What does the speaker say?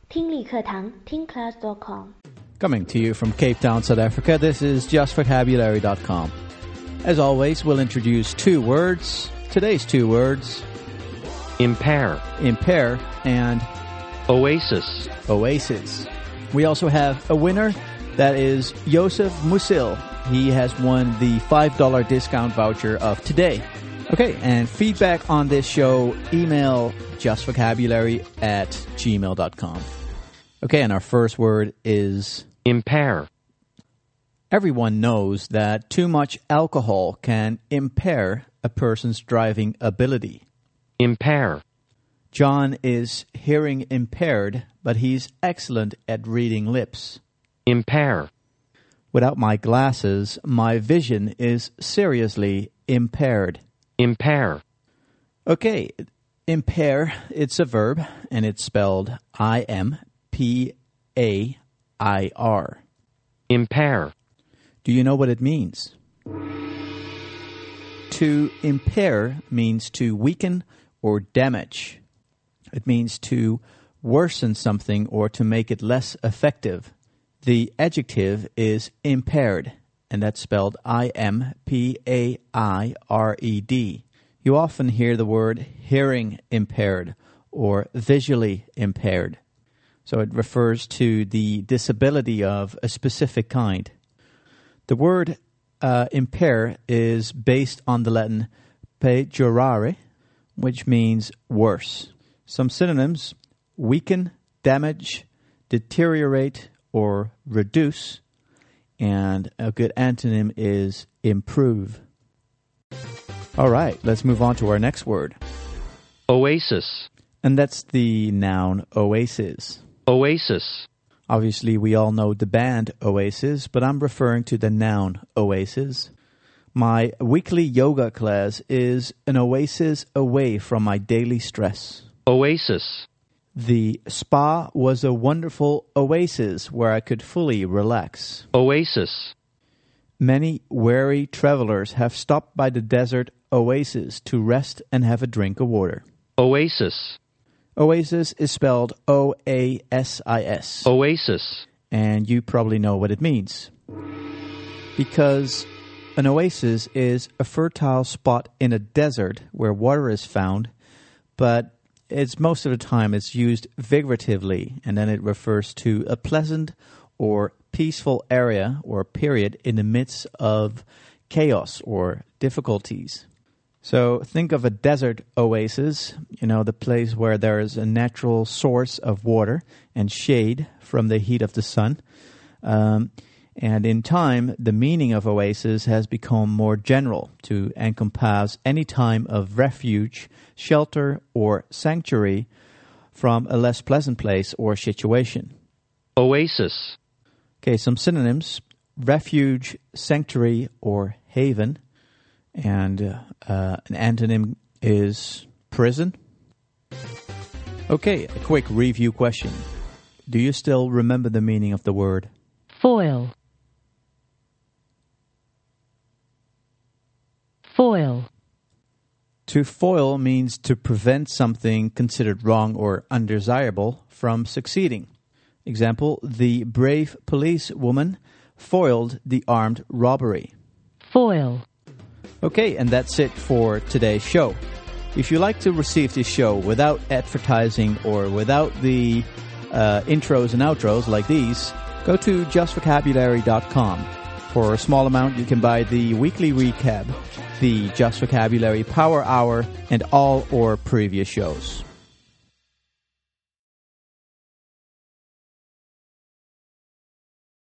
听力课堂听class.com Coming to you from Cape Town, South Africa, this is justvocabulary.com. As always, we'll introduce two words. Today's two words: impair, and oasis. We also have a winner. That is Joseph Musil. He has won the $5 discount voucher of today. Okay, and feedback on this show, email justvocabulary@gmail.com. Okay, and our first word is impair. Everyone knows that too much alcohol can impair a person's driving ability. Impair. John is hearing impaired, but he's excellent at reading lips. Impair. Without my glasses, my vision is seriously impaired. Impair. Okay, impair, it's a verb, and it's spelled I-M-P-A-I-R. Impair. Do you know what it means? To impair means to weaken or damage. It means to worsen something or to make it less effective. The adjective is impaired, and that's spelled I-M-P-A-I-R-E-D. You often hear the word hearing impaired or visually impaired. So it refers to the disability of a specific kind. The word impair is based on the Latin pejorare, which means worse. Some synonyms: weaken, damage, deteriorate, or reduce. And a good antonym is improve. All right, let's move on to our next word. Oasis. And that's the noun oasis. Oasis. Obviously, we all know the band Oasis, but I'm referring to the noun oasis. My weekly yoga class is an oasis away from my daily stress. Oasis. The spa was a wonderful oasis where I could fully relax. Oasis. Many weary travelers have stopped by the desert oasis to rest and have a drink of water. Oasis. Oasis is spelled O-A-S-I-S. Oasis. And you probably know what it means. Because an oasis is a fertile spot in a desert where water is found, but most of the time it's used figuratively, and then it refers to a pleasant or peaceful area or period in the midst of chaos or difficulties. So think of a desert oasis, the place where there is a natural source of water and shade from the heat of the sun. And in time, the meaning of oasis has become more general to encompass any time of refuge, shelter, or sanctuary from a less pleasant place or situation. Oasis. Okay, some synonyms: refuge, sanctuary, or haven. And an antonym is prison. Okay, a quick review question. Do you still remember the meaning of the word? Foil. Foil. To foil means to prevent something considered wrong or undesirable from succeeding. Example: the brave policewoman foiled the armed robbery. Foil. Okay, and that's it for today's show. If you like to receive this show without advertising or without the intros and outros like these, go to justvocabulary.com. For a small amount, you can buy the weekly recap, the Just Vocabulary Power Hour, and all our previous shows.